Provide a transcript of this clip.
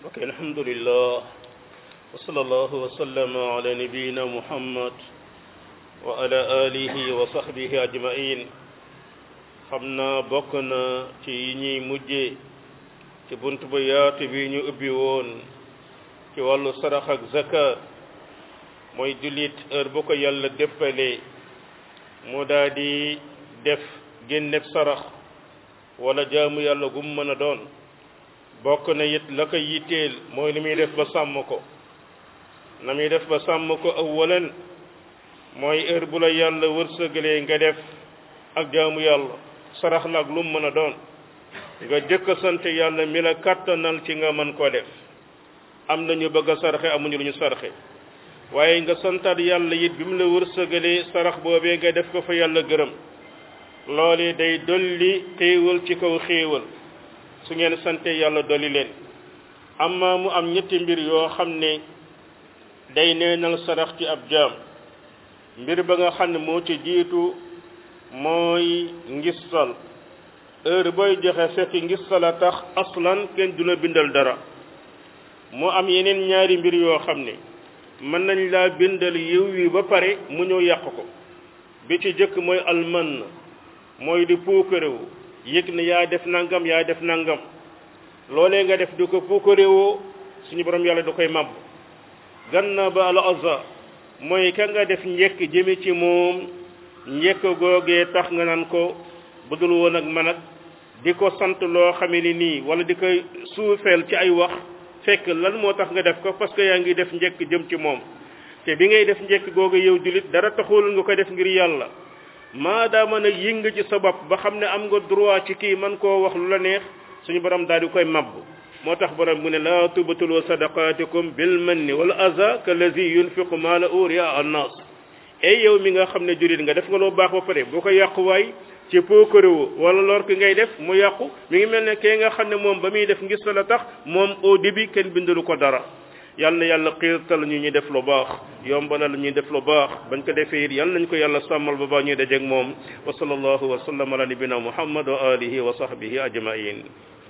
ok alhamdulillah wa sallallahu wa sallama ala nabiyyina muhammad wa ala alihi wa sahbihi ajmain xam naa bokk na ci yi ñuy mujjee ci bunt bu yaatu bi ñu ubbi woon ci wàllu sarax ak zakat mooy jullit heure bu ko yàlla déppalee mu daa di def génneb sarax wala jaamu yàlla gum mën a doon bokk na it la ko yitteel mooy ni muy def ba sàmm ko na muy def ba sàmm ko awalan mooy heure bu la yàlla wërsëgalee nga def ak jaamu yàlla sarax la ak lu mu mën a doon nga jëkk a sant yàlla mi la kàttanal ci nga mën koo def am na ñu bëgg a sarxe amuñu lu ñu sarxe waaye nga santaat yàlla it bi mu la wërsëgalee sarax boobee nga def ko fa yàlla gërëm loole day dolli xéewal ci kaw xéewal su ngeen sante yàlla dolli leen amma mu am ñetti mbir yoo xam ne day neenal sarax ci ab jaam mbir ba nga xam ne moo ci jiitu mooy ngistal heure booy joxe fekk ngistal a tax aslan kenn du la bindal dara mu am yeneen ñaari mbir yoo xam ne mën nañ laa bindal yiw wi ba pare mu ñëw yàq ko bi ci jëkk mooy alman mooy di puukarewu yëg ne yaa def nangam yaa def nangam loolee nga def di ko puukarewoo suñu borom yàlla da koy màbb gannaaw ba al azza mooy ka nga def njekk jëme ci moom njekk googee tax nga naan ko budul woon ak man ak di ko sant loo xamee ni nii wala di koy suufeel ci ay wax fekk lan moo tax nga def ko parce que yaa ngi def njekk jëm ci moom te bi ngay def njekk googu yow jullit dara taxul nga ko def ngir yàlla maadaama nag yëng ci sa bopp ba xam ne am nga droit ci kii man koo wax lu la neex suñu borom daal di koy mabb moo tax borom mu ne laa tubtulu sadaqatikum bil manni wal aza kallazi yunfiqu maala uriya annas ay yow mi nga xam ne jullit nga def nga loo baax ba pare boo ko yàquwaay ci pookarewu wala lor ki ngay def mu yàqu mi ngi mel ne kee nga xam ne moom ba muy def ngis la tax moom au début kenn bindalu ko dara yal na yàlla xiirtal ñu ñuy def lu baax yombalal ñuy def lu baax bañ ko defee it yal nañ ko yàlla sàmmal ba baax ñuy dajeeg moom wa sallallahu wa sallam ala nabina muhammad wa alihi wa sahbihi ajmain